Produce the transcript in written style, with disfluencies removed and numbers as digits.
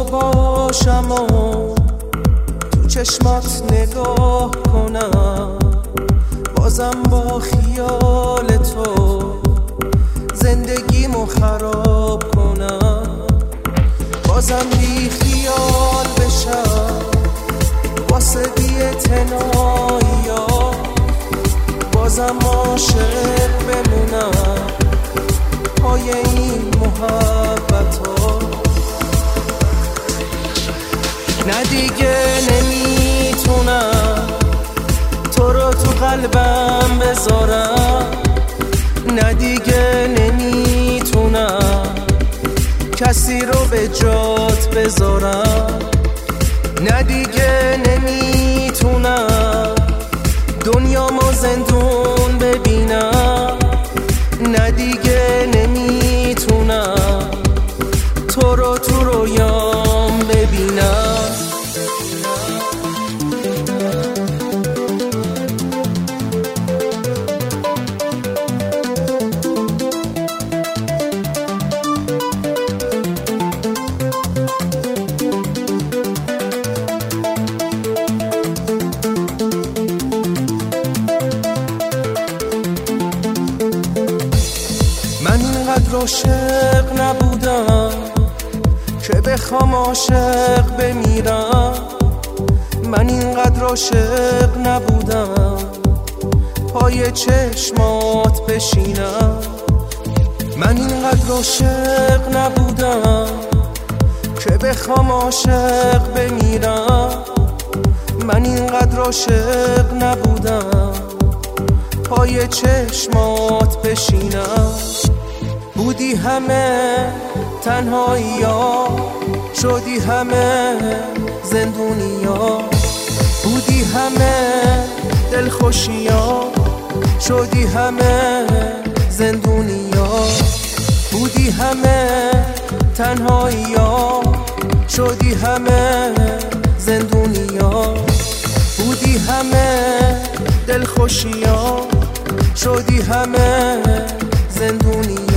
تو باشم و تو چشمات نگاه کنم، بازم با خیال تو زندگیمو خراب کنم، بازم بی خیال بشم واسه بی‌اعتنایی ها، بازم عاشق بمونم پای این محبت ها. نه دیگه نمیتونم تو رو تو قلبم بذارم، نه دیگه نمیتونم کسی رو به جات بذارم، نه دیگه نمیتونم دنیامو زندون ببینم، نه دیگه نمیتونم تو رو تو رویام ببینم. من اینقدر عاشق نبودم که بخوام عاشق بمیرم، من اینقدر عاشق نبودم پای چشمات بشینم، من اینقدر عاشق نبودم که بخوام عاشق بمیرم، من اینقدر عاشق نبودم پای چشمات بشینم. بودی همه تنهایی ها، شدی همه زندونی ها، بودی همه دلخوشی ها، شدی همه زندونی ها، بودی همه تنهایی ها، شدی همه زندونی ها، بودی همه دلخوشی ها، شدی همه زندونی